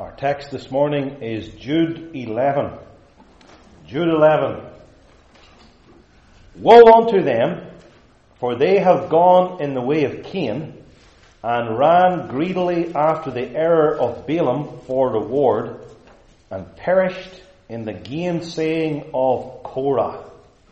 Our text this morning is Jude 11. Jude 11. Woe unto them, for they have gone in the way of Cain, and ran greedily after the error of Balaam for reward, and perished in the gainsaying of Korah.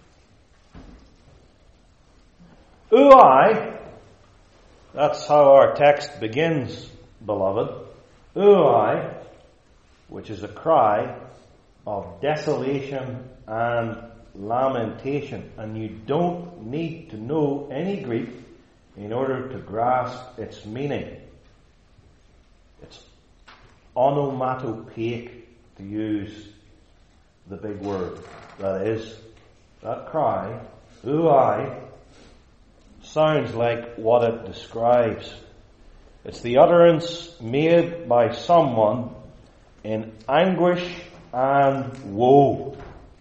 Ui, that's how our text begins, beloved. Ui, which is a cry of desolation and lamentation. And you don't need to know any Greek in order to grasp its meaning. It's onomatopoeic, to use the big word. That is, that cry, ui, sounds like what it describes. It's the utterance made by someone in anguish and woe.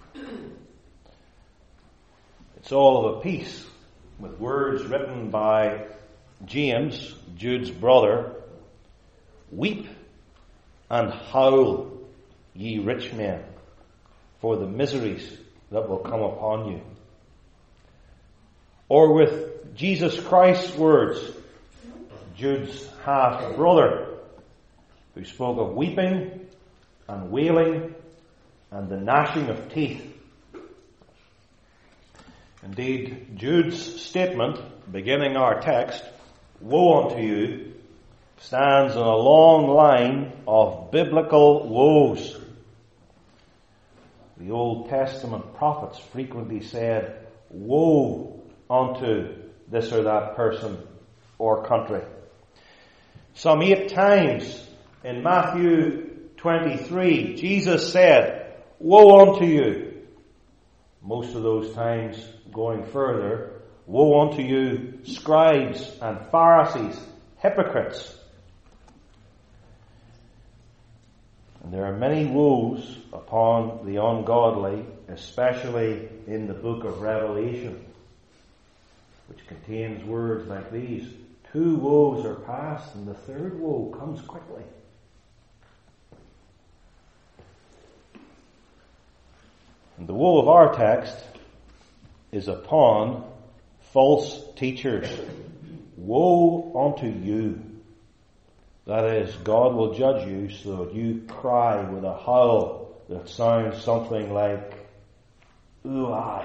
It's all of a piece with words written by James, Jude's brother. Weep and howl, ye rich men, for the miseries that will come upon you. Or with Jesus Christ's words, Jude's half-brother, who spoke of weeping and wailing and the gnashing of teeth. Indeed, Jude's statement, beginning our text, woe unto you, stands on a long line of biblical woes. The Old Testament prophets frequently said, woe unto this or that person or country. Some 8 times in Matthew 23, Jesus said, woe unto you. Most of those times going further, woe unto you, scribes and Pharisees, hypocrites. And there are many woes upon the ungodly, especially in the book of Revelation, which contains words like these: 2 woes are past, and the 3rd woe comes quickly. And the woe of our text is upon false teachers. Woe unto you. That is, God will judge you so that you cry with a howl that sounds something like, ooh-ay.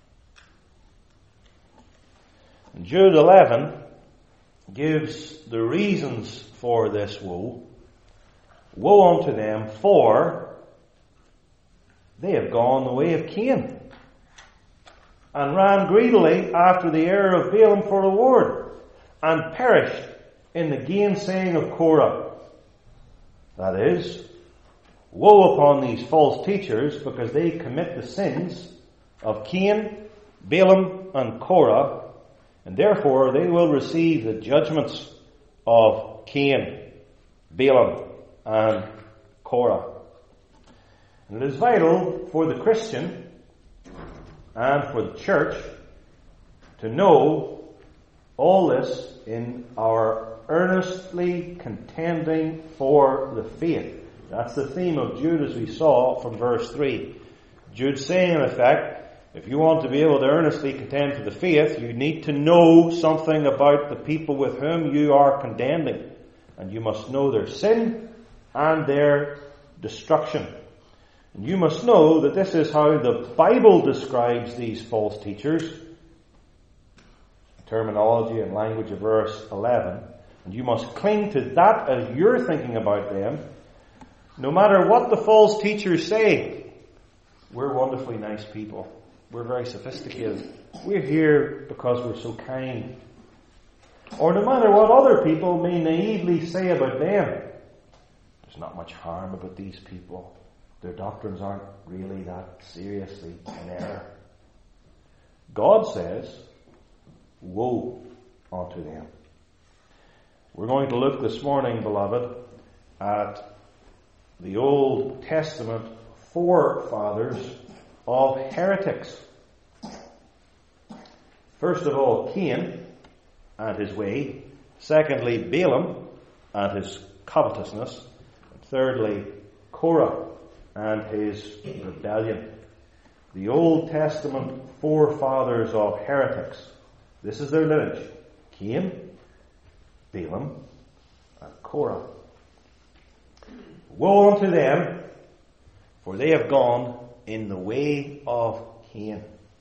And Jude 11 gives the reasons for this woe. Woe unto them, for they have gone the way of Cain, and ran greedily after the error of Balaam for reward, and perished in the gainsaying of Korah. That is, woe upon these false teachers, because they commit the sins of Cain, Balaam, and Korah, and therefore they will receive the judgments of Cain, Balaam, and Korah. And it is vital for the Christian and for the church to know all this in our earnestly contending for the faith. That's the theme of Jude, as we saw from verse 3. Jude's saying, in effect, if you want to be able to earnestly contend for the faith, you need to know something about the people with whom you are contending. And you must know their sin and their destruction. And you must know that this is how the Bible describes these false teachers. Terminology and language of verse 11. And you must cling to that as you're thinking about them. No matter what the false teachers say, we're wonderfully nice people. We're very sophisticated. We're here because we're so kind. Or no matter what other people may naively say about them, there's not much harm about these people. Their doctrines aren't really that seriously in error. God says, woe unto them. We're going to look this morning, beloved, at the Old Testament forefathers of heretics. First of all, Cain and his way. Secondly, Balaam and his covetousness. thirdly, Korah and his rebellion. The Old Testament forefathers of heretics. This is their lineage. Cain, Balaam, and Korah. Woe unto them, for they have gone in the way of Cain.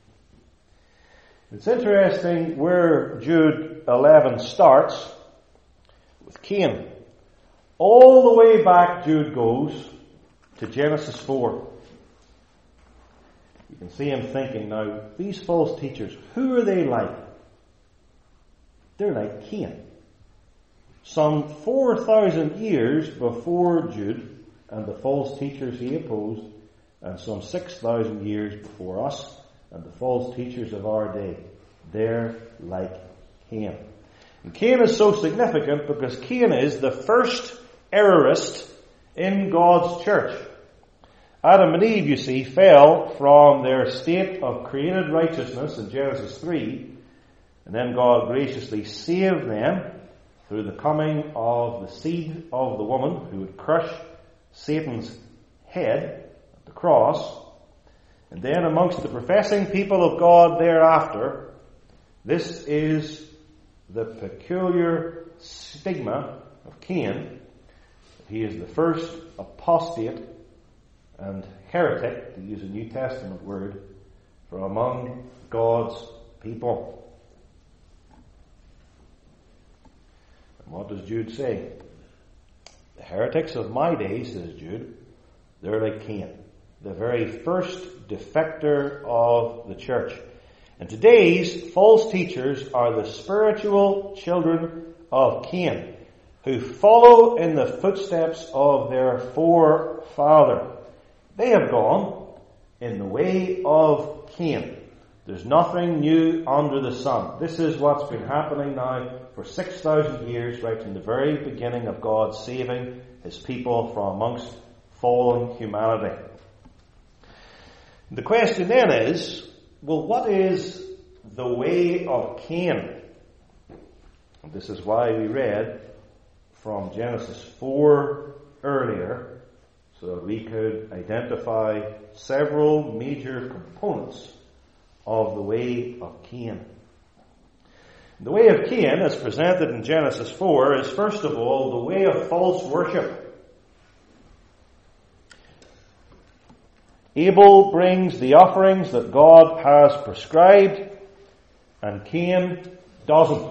It's interesting where Jude 11 starts with Cain. All the way back Jude goes to Genesis 4. You can see him thinking, now, these false teachers, who are they like? They're like Cain. Some 4,000 years before Jude and the false teachers he opposed, and some 6,000 years before us and the false teachers of our day. They're like Cain. And Cain is so significant because Cain is the first errorist in God's church. Adam and Eve, you see, fell from their state of created righteousness in Genesis 3, and then God graciously saved them through the coming of the seed of the woman who would crush Satan's head at the cross. And then amongst the professing people of God thereafter, this is the peculiar stigma of Cain. He is the first apostate and heretic, to use a New Testament word, from among God's people. And what does Jude say? The heretics of my day, says Jude, they're like Cain, the very first defector of the church. And today's false teachers are the spiritual children of Cain, who follow in the footsteps of their forefather. They have gone in the way of Cain. There's nothing new under the sun. This is what's been happening now for 6,000 years, right from the very beginning of God saving his people from amongst fallen humanity. The question then is, well, what is the way of Cain? And this is why we read from Genesis 4 earlier, so that we could identify several major components of the way of Cain. The way of Cain, as presented in Genesis 4, is first of all the way of false worship. Abel brings the offerings that God has prescribed, and Cain doesn't.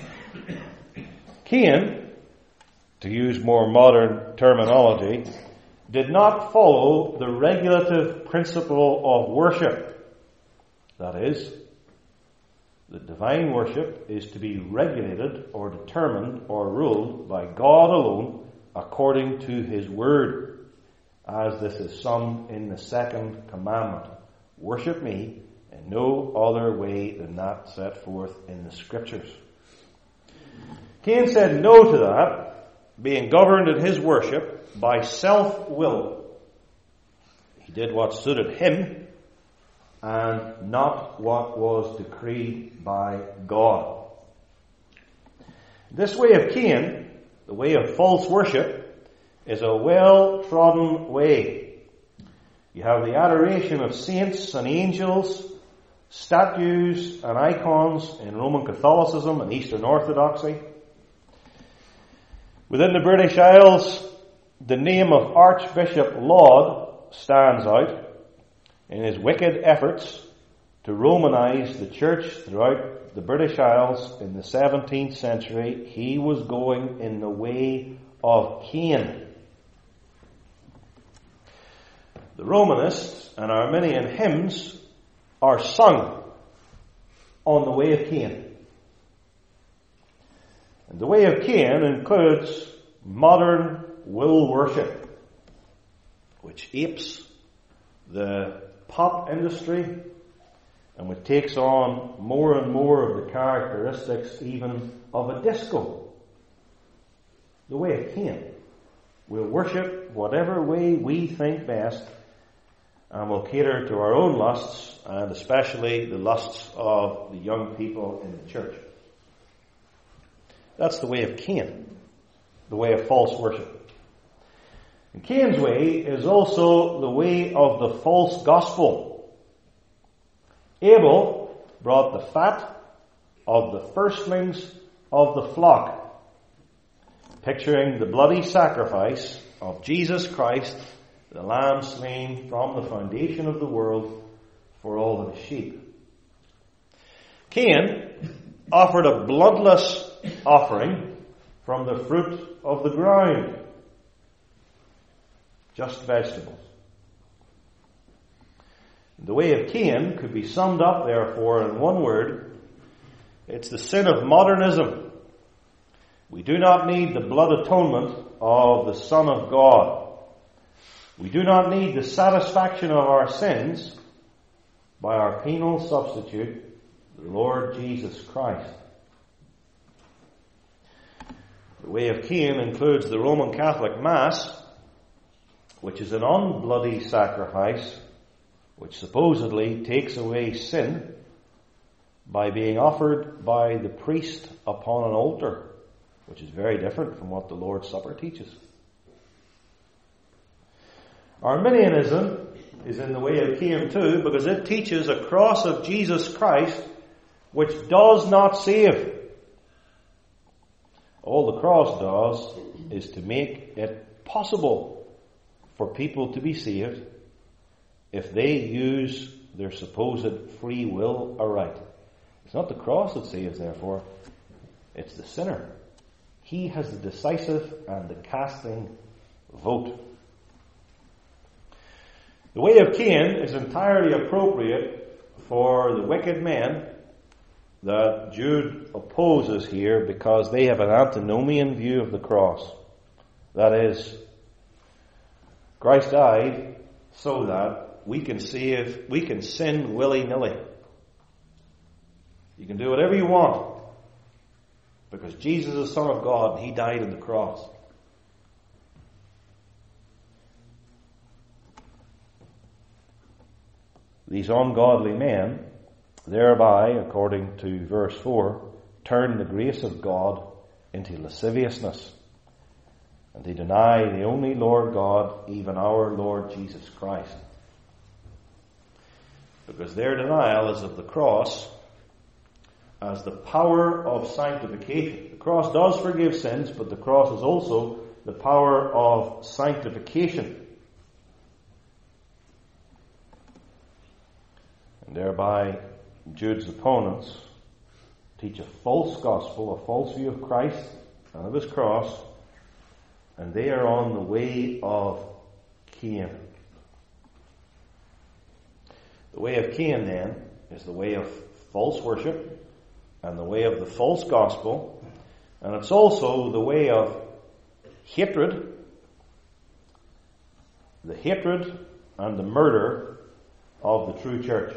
Cain, to use more modern terminology, did not follow the regulative principle of worship. That is, that divine worship is to be regulated or determined or ruled by God alone according to his word, as this is summed in the second commandment. Worship me in no other way than that set forth in the scriptures. Cain said no to that, being governed in his worship by self-will. He did what suited him and not what was decreed by God. This way of Cain, the way of false worship, is a well-trodden way. You have the adoration of saints and angels, statues and icons in Roman Catholicism and Eastern Orthodoxy. Within the British Isles, the name of Archbishop Laud stands out in his wicked efforts to Romanize the church throughout the British Isles in the 17th century. He was going in the way of Cain. The Romanists and Arminian hymns are sung on the way of Cain. And the way of Cain includes modern will worship, which apes the pop industry and which takes on more and more of the characteristics even of a disco. The way of Cain. We'll worship whatever way we think best, and we'll cater to our own lusts, and especially the lusts of the young people in the church. That's the way of Cain, the way of false worship. Cain's way is also the way of the false gospel. Abel brought the fat of the firstlings of the flock, picturing the bloody sacrifice of Jesus Christ, the lamb slain from the foundation of the world for all of his sheep. Cain offered a bloodless offering from the fruit of the ground, just vegetables. The way of Cain could be summed up, therefore, in one word. It's the sin of modernism. We do not need the blood atonement of the Son of God. We do not need the satisfaction of our sins by our penal substitute, the Lord Jesus Christ. The way of Cain includes the Roman Catholic Mass, which is an unbloody sacrifice, which supposedly takes away sin by being offered by the priest upon an altar, which is very different from what the Lord's Supper teaches. Arminianism is in the way of Cain too, because it teaches a cross of Jesus Christ which does not save. All the cross does is to make it possible for people to be saved if they use their supposed free will aright. It's not the cross that saves, therefore. It's the sinner. He has the decisive and the casting vote. The way of Cain is entirely appropriate for the wicked men that Jude opposes here, because they have an antinomian view of the cross. That is, Christ died so that we can sin willy-nilly. You can do whatever you want, because Jesus is the Son of God and He died on the cross. These ungodly men thereby, according to verse 4, turn the grace of God into lasciviousness, and they deny the only Lord God, even our Lord Jesus Christ. Because their denial is of the cross as the power of sanctification. The cross does forgive sins, but the cross is also the power of sanctification. And thereby, Jude's opponents teach a false gospel, a false view of Christ and of His cross, and they are on the way of Cain. The way of Cain, then, is the way of false worship and the way of the false gospel, and it's also the way of hatred, the hatred and the murder of the true church.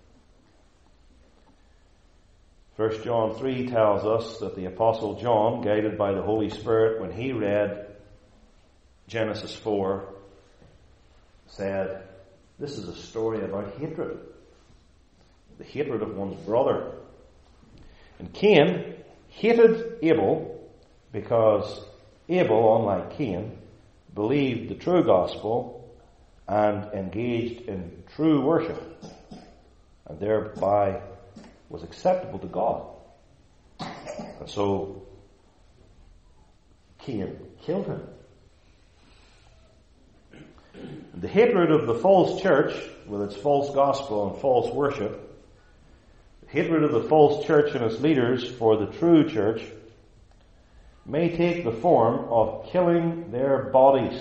1 John 3 tells us that the Apostle John, guided by the Holy Spirit, when he read Genesis 4, said, this is a story about hatred. The hatred of one's brother. And Cain hated Abel because Abel, unlike Cain, believed the true gospel and engaged in true worship, and thereby was acceptable to God. And so Cain killed him. The hatred of the false church, with its false gospel and false worship, the hatred of the false church and its leaders for the true church, may take the form of killing their bodies.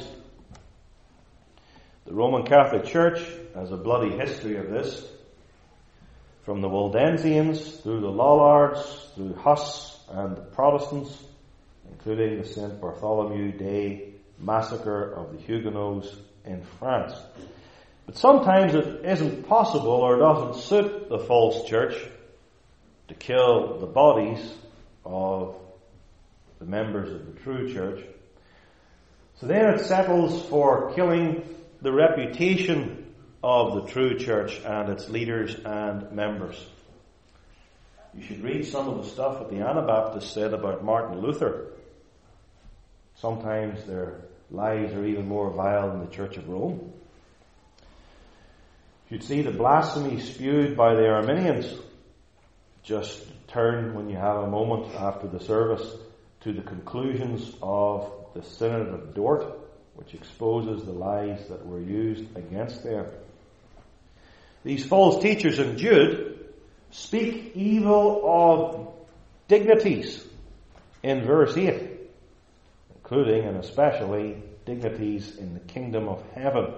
The Roman Catholic Church has a bloody history of this, from the Waldensians through the Lollards, through Huss and the Protestants, including the St. Bartholomew Day massacre of the Huguenots in France. But sometimes it isn't possible or doesn't suit the false church to kill the bodies of the members of the true church. So then it settles for killing the reputation of the true church and its leaders and members. You should read some of the stuff that the Anabaptists said about Martin Luther. Sometimes they're lies are even more vile than the Church of Rome. You'd see the blasphemy spewed by the Arminians. Just turn, when you have a moment after the service, to the conclusions of the Synod of Dort, which exposes the lies that were used against them. These false teachers in Jude speak evil of dignities in verse 8, including and especially dignities in the kingdom of heaven.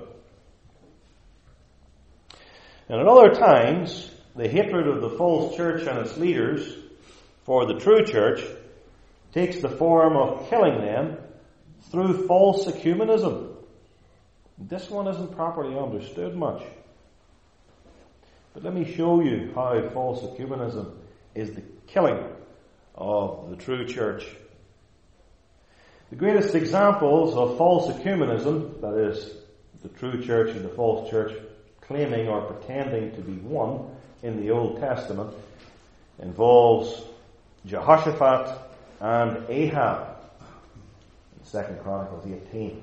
And at other times, the hatred of the false church and its leaders for the true church takes the form of killing them through false ecumenism. This one isn't properly understood much. But let me show you how false ecumenism is the killing of the true church. The greatest examples of false ecumenism, that is, the true church and the false church claiming or pretending to be one in the Old Testament, involves Jehoshaphat and Ahab in 2 Chronicles 18.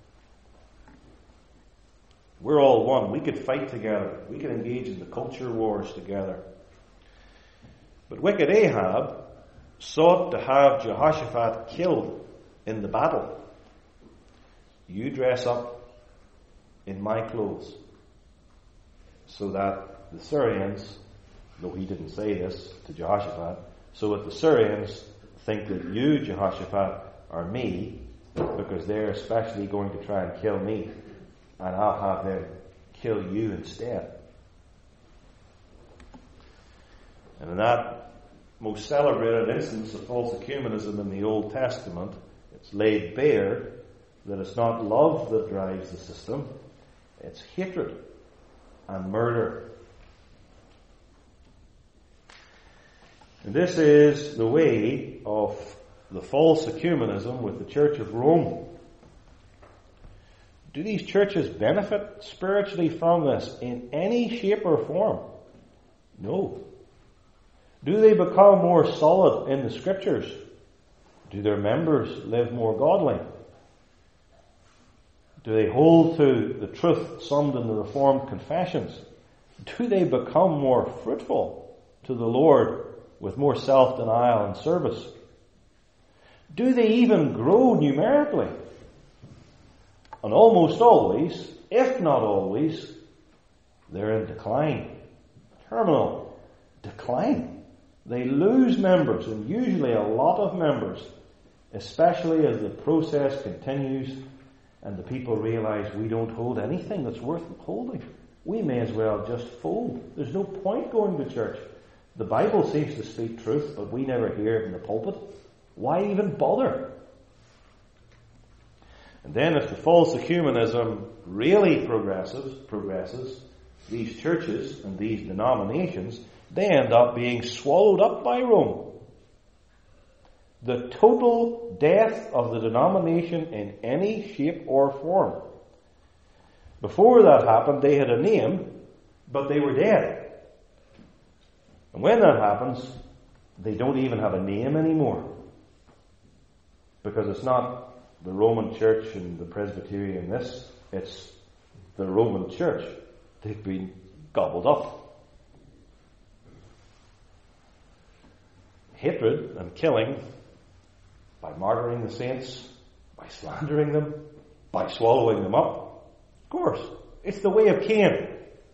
We're all one. We could fight together. We could engage in the culture wars together. But wicked Ahab sought to have Jehoshaphat killed in the battle. You dress up in my clothes, so that the Syrians, though he didn't say this to Jehoshaphat, so that the Syrians think that you, Jehoshaphat, are me, because they're especially going to try and kill me, and I'll have them kill you instead. And in that most celebrated instance of false ecumenism in the Old Testament, it's laid bare that it's not love that drives the system, it's hatred and murder. And this is the way of the false ecumenism with the Church of Rome. Do these churches benefit spiritually from this in any shape or form? No. Do they become more solid in the Scriptures? Do their members live more godly? Do they hold to the truth summed in the Reformed confessions? Do they become more fruitful to the Lord with more self-denial and service? Do they even grow numerically? And almost always, if not always, they're in decline. Terminal decline. They lose members, and usually a lot of members, especially as the process continues and the people realize we don't hold anything that's worth holding. We may as well just fold. There's no point going to church. The Bible seems to speak truth, but we never hear it in the pulpit. Why even bother? And then if the false ecumenism really progresses, these churches and these denominations, they end up being swallowed up by Rome. The total death of the denomination in any shape or form. Before that happened, they had a name, but they were dead. And when that happens, they don't even have a name anymore. Because it's not the Roman Church and the Presbyterian this, it's the Roman Church. They've been gobbled up. Hatred and killing, by martyring the saints, by slandering them, by swallowing them up. Of course, it's the way of Cain.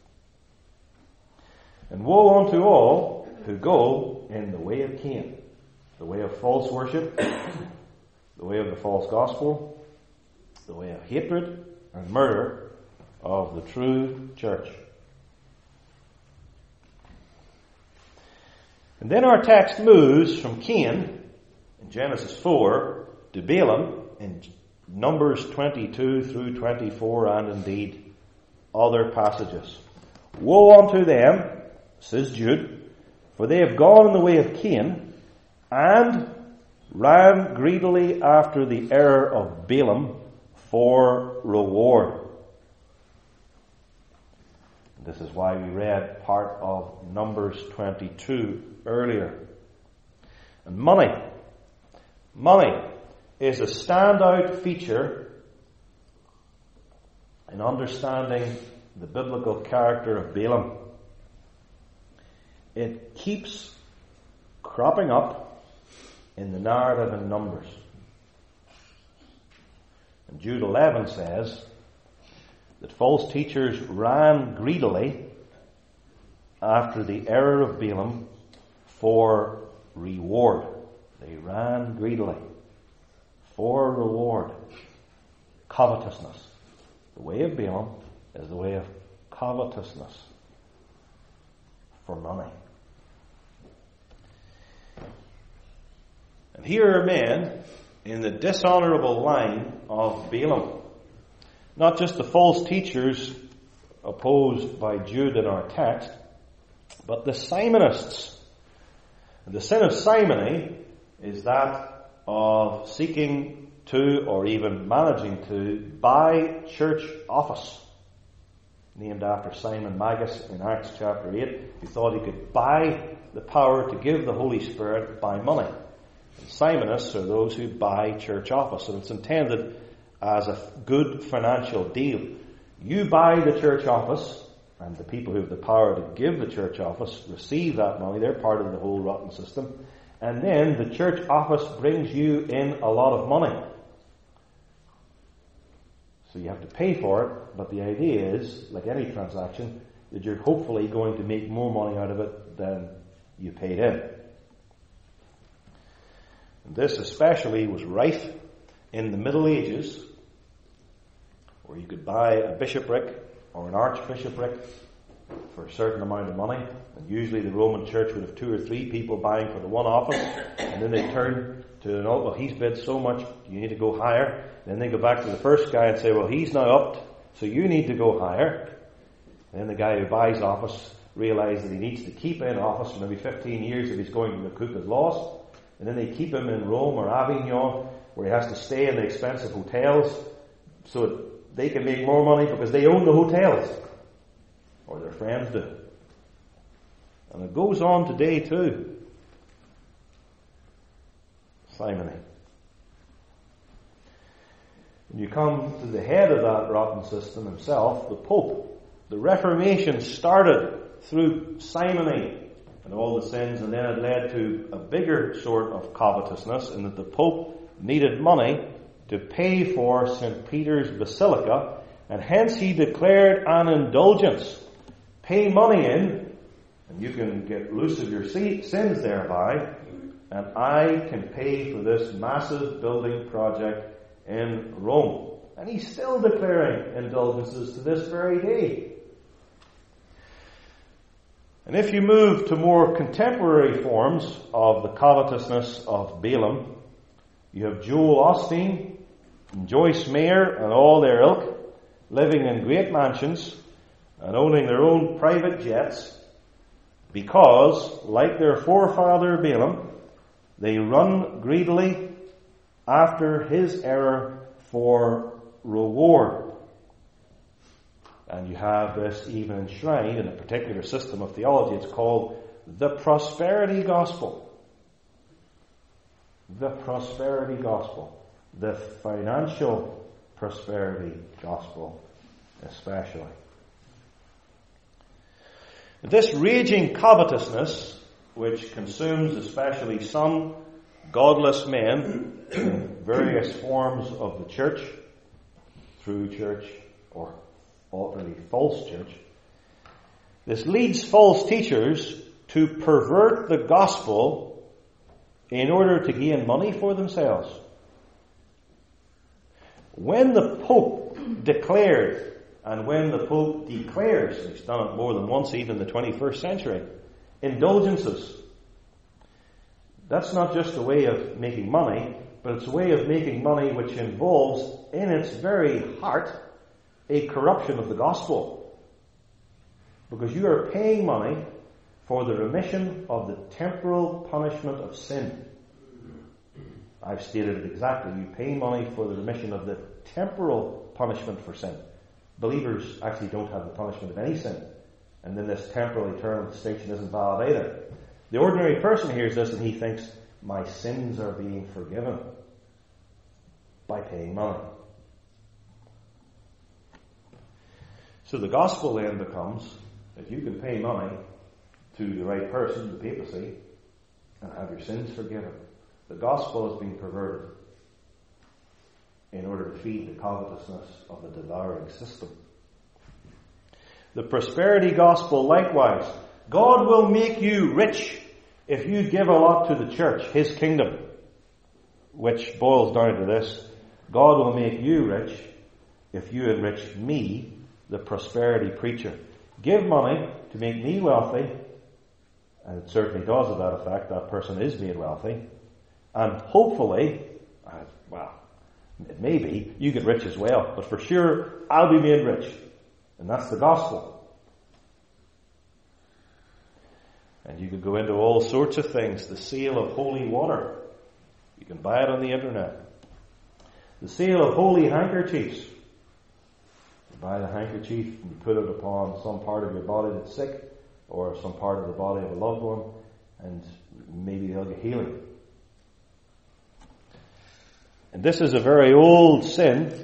And woe unto all who go in the way of Cain, the way of false worship, the way of the false gospel, the way of hatred and murder of the true church. And then our text moves from Cain in Genesis 4 to Balaam in Numbers 22 through 24, and indeed other passages. Woe unto them, says Jude, for they have gone in the way of Cain, and ran greedily after the error of Balaam for reward. This is why we read part of Numbers 22 earlier. And money is a standout feature in understanding the biblical character of Balaam. It keeps cropping up in the narrative in Numbers. And Jude 11 says that false teachers ran greedily after the error of Balaam for reward. They ran greedily for reward. Covetousness. The way of Balaam is the way of covetousness for money. And here are men in the dishonourable line of Balaam. Not just the false teachers opposed by Jude in our text, but the Simonists. And the sin of simony is that of seeking to, or even managing to, buy church office. Named after Simon Magus in Acts chapter 8, who thought he could buy the power to give the Holy Spirit by money. And Simonists are those who buy church office, and it's intended as a good financial deal. You buy the church office, and the people who have the power to give the church office receive that money. They're part of the whole rotten system. And then the church office brings you in a lot of money. So you have to pay for it, but the idea is, like any transaction, that you're hopefully going to make more money out of it than you paid in. And this especially was rife in the Middle Ages, where you could buy a bishopric or an archbishopric for a certain amount of money. And usually the Roman Church would have 2 or 3 people buying for the one office, and then they turn to, well, he's bid so much, you need to go higher. Then they go back to the first guy and say, well, he's now up, so you need to go higher. And then the guy who buys office realizes that he needs to keep in office for maybe 15 years if he's going to recoup his loss. And then they keep him in Rome or Avignon, where he has to stay in the expensive hotels so that they can make more money because they own the hotels. Or their friends do. And it goes on today too. Simony. When you come to the head of that rotten system himself, the Pope, the Reformation started through simony and all the sins, and then it led to a bigger sort of covetousness, in that the Pope needed money to pay for St. Peter's Basilica, and hence he declared an indulgence. Pay money in, and you can get loose of your sins thereby, and I can pay for this massive building project in Rome. And he's still declaring indulgences to this very day. And if you move to more contemporary forms of the covetousness of Balaam, you have Joel Osteen and Joyce Meyer and all their ilk living in great mansions and owning their own private jets because, like their forefather Balaam, they run greedily after his error for reward. And you have this even enshrined in a particular system of theology. It's called the prosperity gospel. The prosperity gospel. The financial prosperity gospel especially. This raging covetousness, which consumes especially some godless men in various forms of the church, true church or ultimately false church, this leads false teachers to pervert the gospel in order to gain money for themselves. When the Pope declared, and when the Pope declares, he's done it more than once even in the 21st century, indulgences, that's not just a way of making money, but it's a way of making money which involves in its very heart a corruption of the gospel. Because you are paying money for the remission of the temporal punishment of sin. I've stated it exactly. You pay money for the remission of the temporal punishment for sin. Believers actually don't have the punishment of any sin. And then this temporal eternal distinction isn't valid either. The ordinary person hears this and he thinks, my sins are being forgiven by paying money. So the gospel then becomes that you can pay money to the right person, the papacy, and have your sins forgiven. The gospel has been perverted in order to feed the covetousness of the devouring system. The prosperity gospel likewise. God will make you rich if you give a lot to the church, His kingdom, which boils down to this: God will make you rich if you enrich me, the prosperity preacher. Give money to make me wealthy, and it certainly does have that effect. That person is made wealthy. And hopefully, it may be, you get rich as well. But for sure, I'll be made rich. And that's the gospel. And you can go into all sorts of things. The sale of holy water. You can buy it on the internet. The sale of holy handkerchiefs. You buy the handkerchief and you put it upon some part of your body that's sick, or some part of the body of a loved one, and maybe they'll get healing. And this is a very old sin.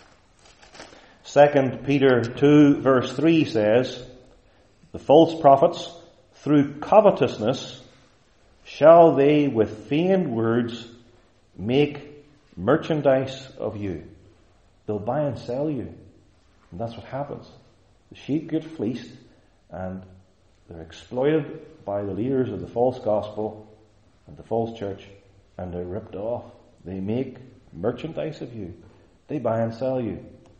2 Peter 2 verse 3 says, the false prophets, through covetousness, shall they with feigned words make merchandise of you. They'll buy and sell you. And that's what happens. The sheep get fleeced, and they're exploited by the leaders of the false gospel and the false church, and they're ripped off. They make merchandise of you. They buy and sell you.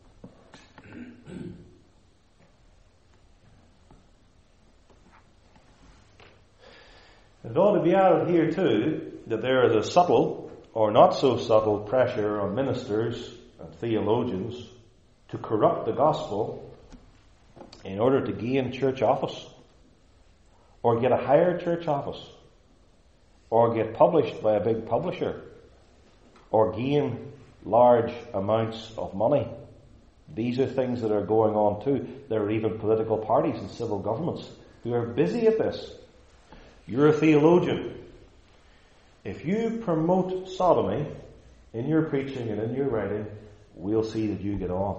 It ought to be added here too that there is a subtle or not so subtle pressure on ministers and theologians to corrupt the gospel in order to gain church office, or get a higher church office, or get published by a big publisher, or gain large amounts of money. These are things that are going on too. There are even political parties and civil governments who are busy at this. You're a theologian. If you promote sodomy in your preaching and in your writing, we'll see that you get on.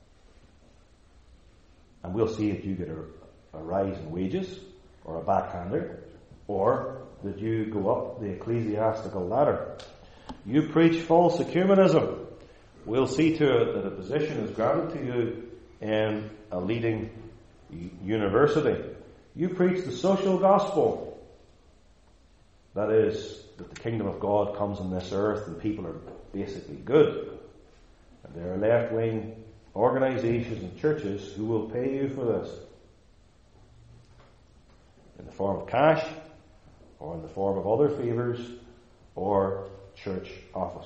And we'll see that you get a rise in wages, or a backhander, or that you go up the ecclesiastical ladder. You preach false ecumenism. We'll see to it that a position is granted to you in a leading university. You preach the social gospel. That is, that the kingdom of God comes on this earth and people are basically good. And there are left-wing organizations and churches who will pay you for this, in the form of cash, or in the form of other favors, or church office.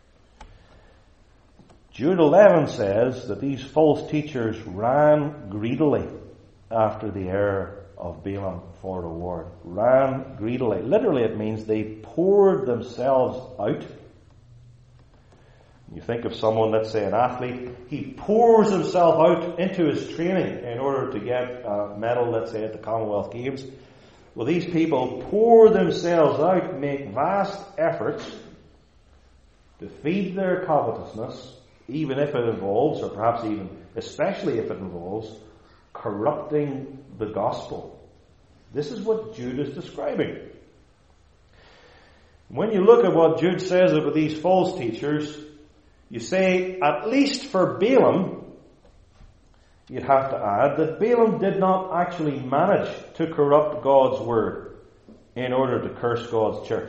Jude 11 says that these false teachers ran greedily after the heir of Balaam for reward. Ran greedily. Literally it means they poured themselves out. You think of someone, let's say an athlete, he pours himself out into his training in order to get a medal, let's say at the Commonwealth Games. Well, these people pour themselves out, make vast efforts to feed their covetousness, even if it involves, or perhaps even especially if it involves, corrupting the gospel. This is what Jude is describing. When you look at what Jude says about these false teachers, you say, at least for Balaam, you'd have to add that Balaam did not actually manage to corrupt God's word in order to curse God's church.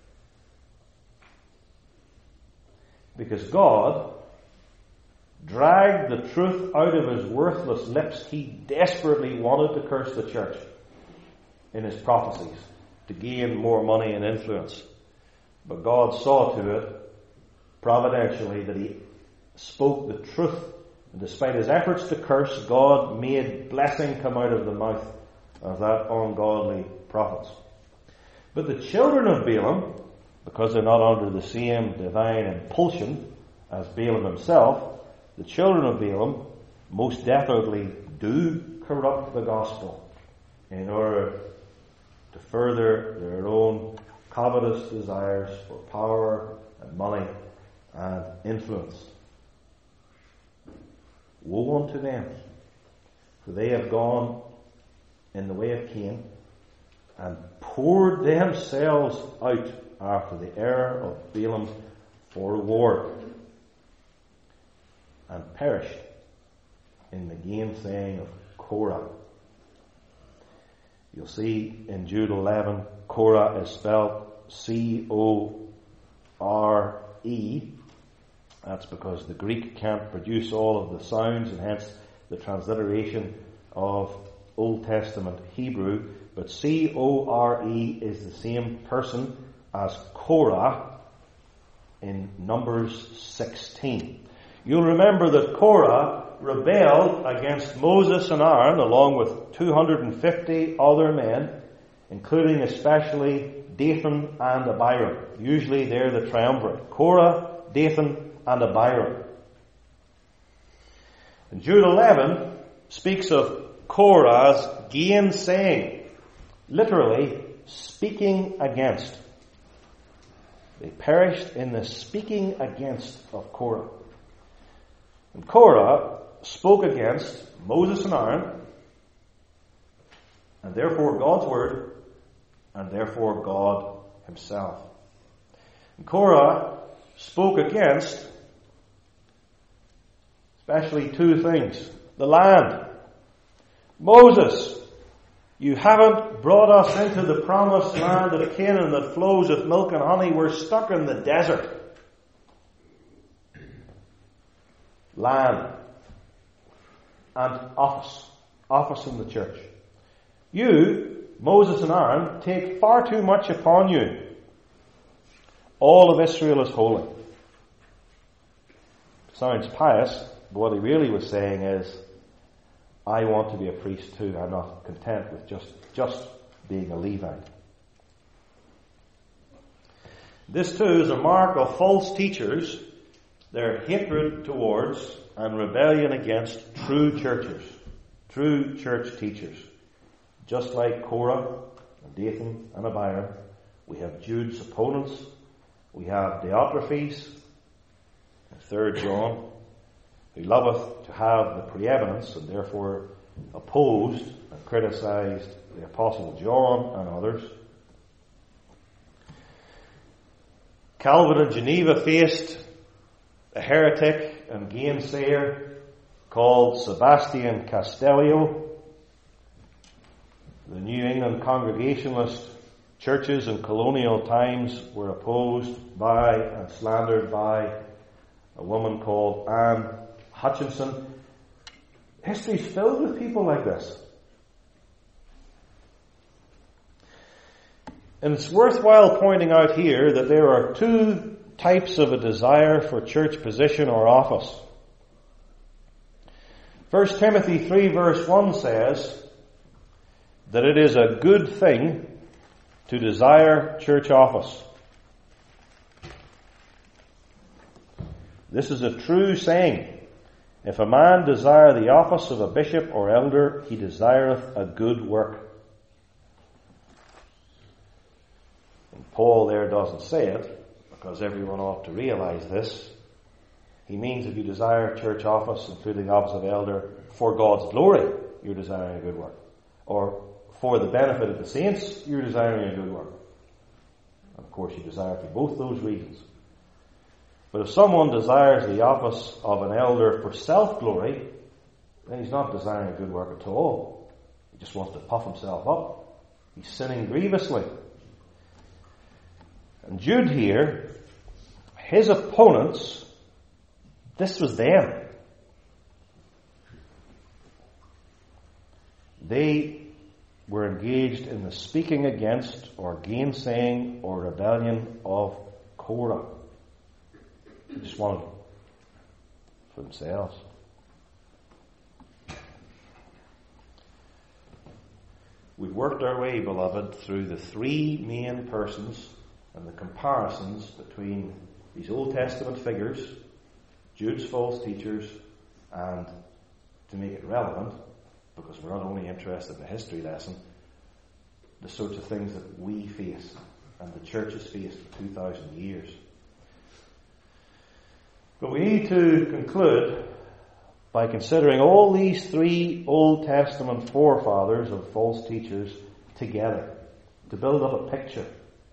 Because God dragged the truth out of his worthless lips. He desperately wanted to curse the church in his prophecies to gain more money and influence. But God saw to it, providentially, that he spoke the truth. And despite his efforts to curse, God made blessing come out of the mouth of that ungodly prophets. But the children of Balaam, because they're not under the same divine impulsion as Balaam himself, the children of Balaam most definitely do corrupt the gospel in order to further their own covetous desires for power and money and influence. Woe unto them. For they have gone in the way of Cain, and poured themselves out after the error of Balaam for reward, and perished in the gainsaying of Korah. You'll see in Jude 11, Korah is spelled C-O-R-E. That's because the Greek can't produce all of the sounds, and hence the transliteration of Old Testament Hebrew. But C-O-R-E is the same person as Korah in Numbers 16. You'll remember that Korah rebelled against Moses and Aaron along with 250 other men, including especially Dathan and Abiram. Usually they're the triumvirate. Korah, Dathan, and Abiram. And Jude 11 speaks of Korah's gainsaying, literally speaking against. They perished in the speaking against of Korah. And Korah spoke against Moses and Aaron, and therefore God's word, and therefore God himself. And Korah spoke against especially two things. The land. Moses, you haven't brought us into the promised land of Canaan that flows with milk and honey. We're stuck in the desert. Land. And office in the church. You, Moses and Aaron, take far too much upon you. All of Israel is holy. Sounds pious, but what he really was saying is, I want to be a priest too. I'm not content with just being a Levite. This too is a mark of false teachers, their hatred towards and rebellion against true churches, true church teachers. Just like Korah, and Dathan, and Abiram, we have Jude's opponents, we have Diotrephes, and 3 John, who loveth to have the preeminence, and therefore opposed and criticized the Apostle John and others. Calvin in Geneva faced a heretic and gainsayer called Sebastian Castellio. The New England Congregationalist churches in colonial times were opposed by and slandered by a woman called Anne Hutchinson. History's filled with people like this. And it's worthwhile pointing out here that there are two types of a desire for church position or office. 1 Timothy 3 verse 1 says that it is a good thing to desire church office. This is a true saying. If a man desire the office of a bishop or elder, he desireth a good work. And Paul there doesn't say it, because everyone ought to realize this. He means if you desire church office, including the office of elder, for God's glory, you're desiring a good work. Or for the benefit of the saints, you're desiring a good work. And of course you desire for both those reasons. But if someone desires the office of an elder for self-glory, then he's not desiring a good work at all. He just wants to puff himself up. He's sinning grievously. And Jude here, his opponents, this was them. They were engaged in the speaking against or gainsaying or rebellion of Korah. They just wanted it for themselves. We've worked our way, beloved, through the three main persons and the comparisons between these Old Testament figures, Jude's false teachers, and, to make it relevant, because we're not only interested in a history lesson, the sorts of things that we face and the church has faced for 2,000 years. But we need to conclude by considering all these three Old Testament forefathers of false teachers together to build up a picture.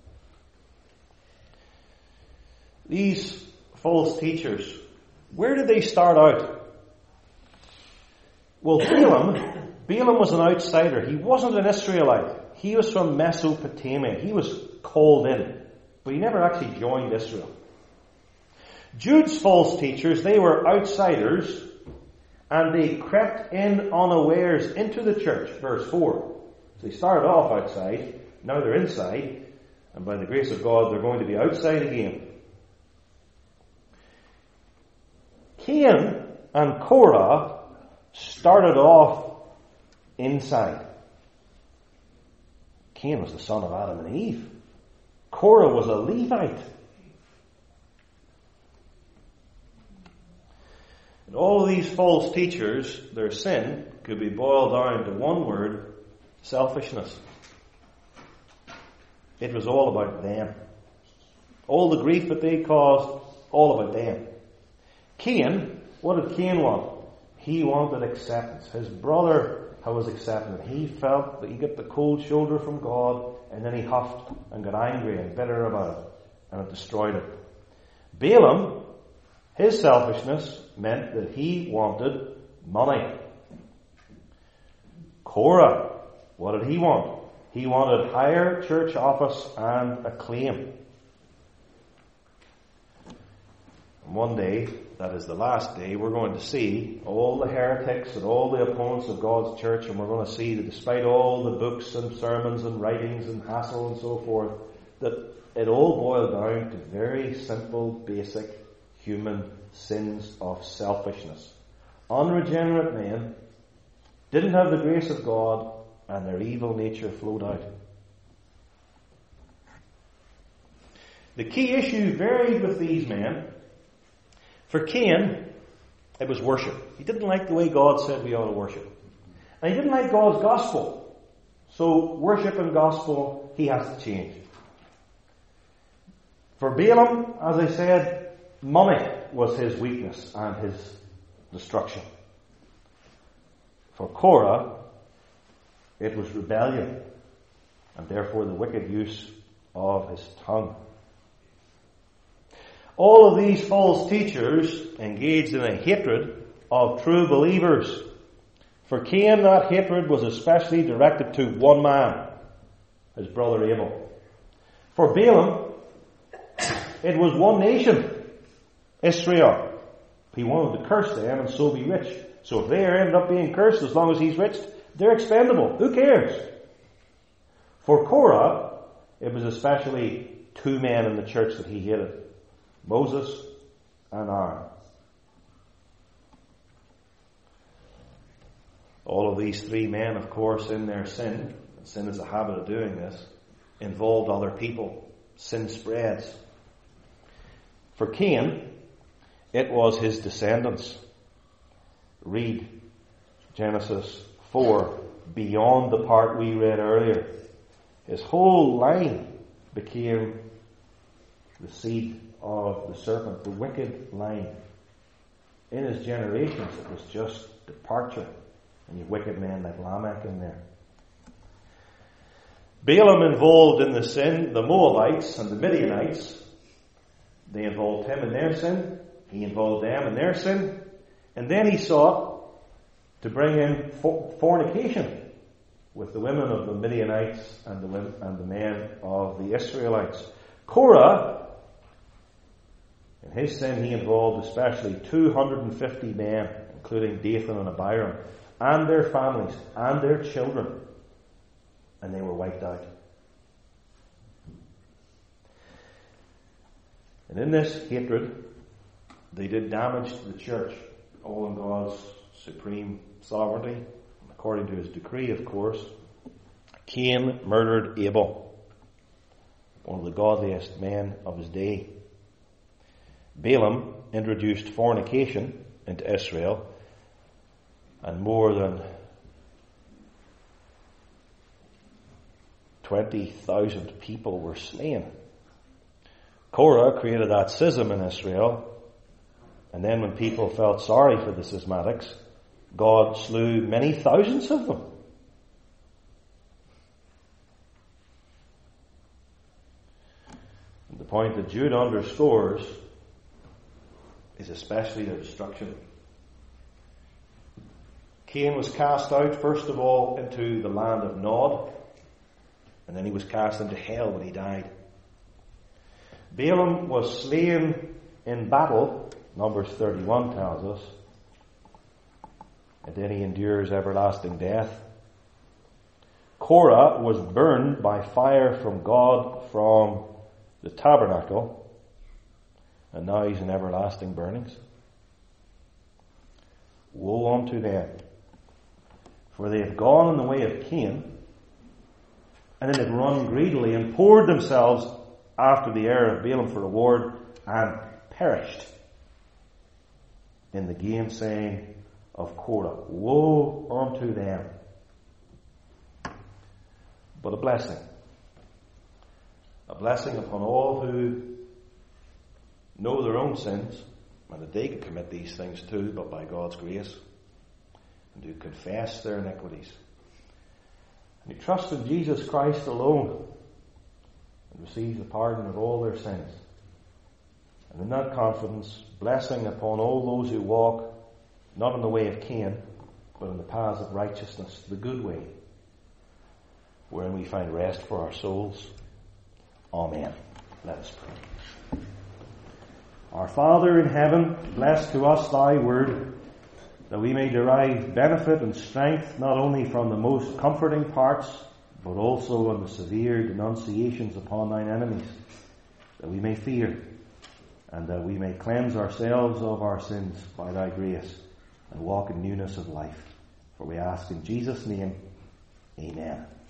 These false teachers, where did they start out? Well, Balaam was an outsider. He wasn't an Israelite. He was from Mesopotamia. He was called in, but he never actually joined Israel. Jude's false teachers, they were outsiders, and they crept in unawares into the church, verse 4. So they started off outside, now they're inside, and by the grace of God, they're going to be outside again. Cain and Korah started off inside. Cain was the son of Adam and Eve. Korah was a Levite. And all of these false teachers, their sin could be boiled down to one word: selfishness. It was all about them. All the grief that they caused, all about them. Cain, what did Cain want? He wanted acceptance. His brother was accepted. He felt that he got the cold shoulder from God, and then he huffed and got angry and bitter about it, and it destroyed it. Balaam, his selfishness meant that he wanted money. Korah, what did he want? He wanted higher church office and acclaim. And one day, that is the last day, we're going to see all the heretics and all the opponents of God's church, and we're going to see that despite all the books and sermons and writings and hassle and so forth, that it all boiled down to very simple, basic human sins of selfishness. Unregenerate men didn't have the grace of God, and their evil nature flowed out. The key issue varied with these men. For Cain, it was worship. He didn't like the way God said we ought to worship. And he didn't like God's gospel. So worship and gospel, he has to change. For Balaam, as I said, money was his weakness and his destruction. For Korah, it was rebellion, and therefore the wicked use of his tongue. All of these false teachers engaged in a hatred of true believers. For Cain, that hatred was especially directed to one man, his brother Abel. For Balaam, it was one nation, Israel. He wanted to curse them and so be rich. So if they end up being cursed, as long as he's rich, they're expendable. Who cares? For Korah, it was especially two men in the church that he hated: Moses and Aaron. All of these three men, of course, in their sin, and sin is a habit of doing this, involved other people. Sin spreads. For Cain, it was his descendants. Read Genesis 4, beyond the part we read earlier. His whole line became the seed of the serpent, the wicked line. In his generations, it was just departure. And you have wicked men like Lamech in there. Balaam involved in the sin, the Moabites and the Midianites. They involved him in their sin. He involved them in their sin. And then he sought to bring in fornication with the women of the Midianites and the men of the Israelites. Korah, in his sin, he involved especially 250 men, including Dathan and Abiram, and their families, and their children. And they were wiped out. And in this hatred, they did damage to the church, all in God's supreme sovereignty, according to his decree, of course. Cain murdered Abel, one of the godliest men of his day. Balaam introduced fornication into Israel, and more than 20,000 people were slain. Korah created that schism in Israel, And then when people felt sorry for the schismatics, God slew many thousands of them. And the point that Jude underscores is especially their destruction. Cain was cast out, first of all, into the land of Nod, and then he was cast into hell when he died. Balaam was slain in battle, Numbers 31 tells us, and then he endures everlasting death. Korah was burned by fire from God from the tabernacle, and now he's in everlasting burnings. Woe unto them, for they have gone in the way of Cain, and then have run greedily and poured themselves after the heir of Balaam for reward, and perished in the gainsaying of Korah. Woe unto them. But a blessing. A blessing upon all who know their own sins, and that they can commit these things too, but by God's grace, and who confess their iniquities, and who trust in Jesus Christ alone, and receive the pardon of all their sins. And in that confidence, blessing upon all those who walk not in the way of Cain, but in the paths of righteousness, the good way, wherein we find rest for our souls. Amen. Let us pray. Our Father in heaven, bless to us thy word, that we may derive benefit and strength not only from the most comforting parts, but also in the severe denunciations upon thine enemies, that we may fear, and that we may cleanse ourselves of our sins by thy grace, and walk in newness of life. For we ask in Jesus' name, amen.